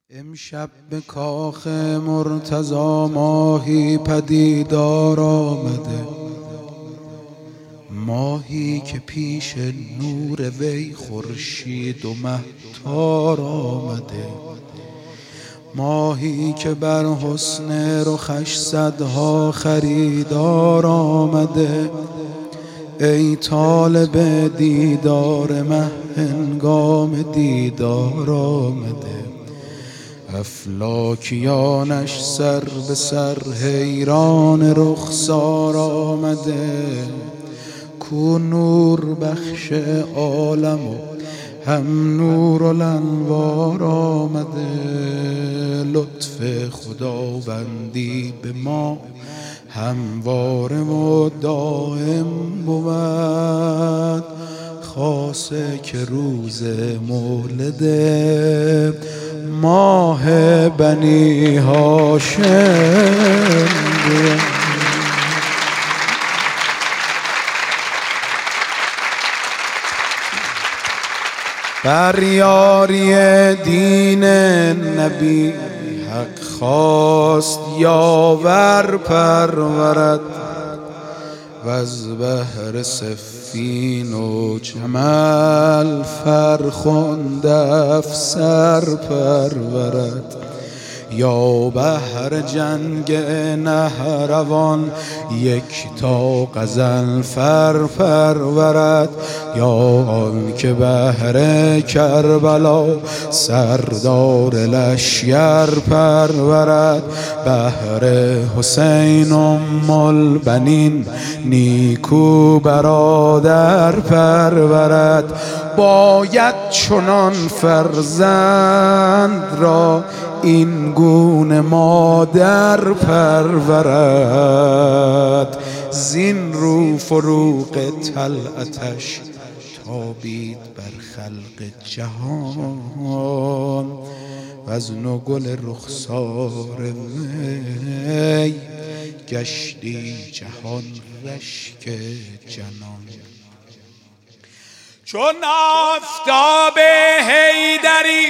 امشب به کاخ مرتضی ماهی پدیدار آمده، ماهی که پیش نور وی خورشید و مهتار آمده، ماهی که بر حسن رخش صدها خریدار آمده. ای طالب دیدار مه هنگام دیدار آمده، افلاکیانش سر به سر حیران رخسار آمده. کو نور بخش عالم و هم نور الانوار آمده، لطف خداوندی به ما همواره و دائم بود، خاصه که روز مولد ماه بنی هاشم بود. بر یاری دین نبی حق خواست یاور پرورد، وز بحر سفین و جمل فرخنده افسر پرورد. یا بحر جنگ نهروان یک تا غزل پرورد، یا آن که بحر کربلا سردار لشکر پرورد. بحر حسین ام البنین نیکو برادر پرورد، باید چنان فرزند را این گونه مادر پرورد. زین رو فروغ طلعتش تابید بر خلق جهان، وز نگل رخسار وی گشتی جهان رشک جنان. چون آفتاب حیدری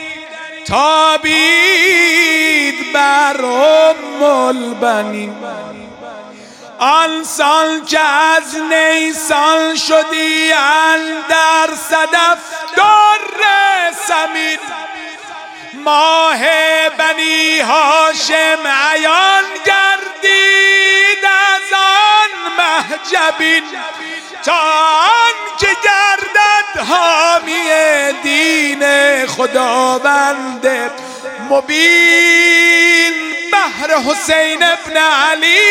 تابید بر ام البنین، آن سال که از نیسان شدی اندر صدف در ثمین. ماه بنی هاشم عیان گردید از آن محجبین، تا آن که گردد حامی دین خداوند مبین. بحر حسین ابن علی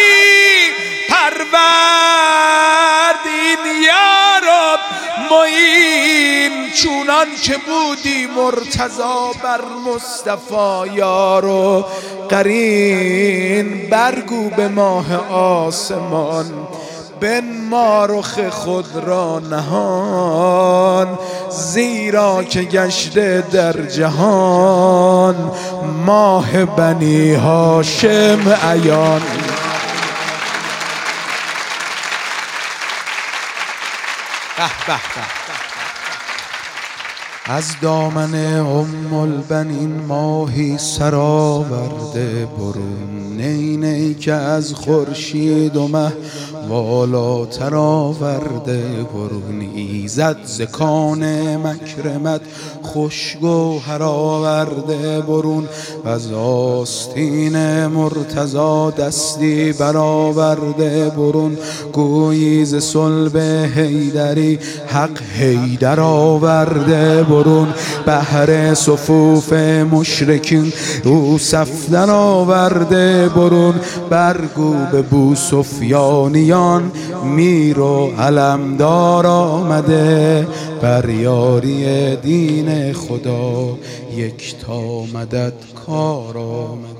پرورد این یار معین، چونان که بودی مرتضی بر مصطفی یار و قرین. برگو به ماه آسمان بنما رخ خود را نهان، زیرا که گشته در جهان ماه بنی هاشم عیان. از دامن ام البنین ماهی سرآورده برون، نی نی که از خورشید و مه والاتر آورده برون. ایزد ز کان مکرمت خوش گوهر آورده برون، وز آستین مرتضی دستی برآورده برون. گویی ز صلب حیدری حق حیدر آورده برون، بحر صفوف مشرکین او صفدر آورده برون. برگو به بوسفیانیان میر و علمدار آمده، بر یاری دین خدا یک تا مدد کار آمده.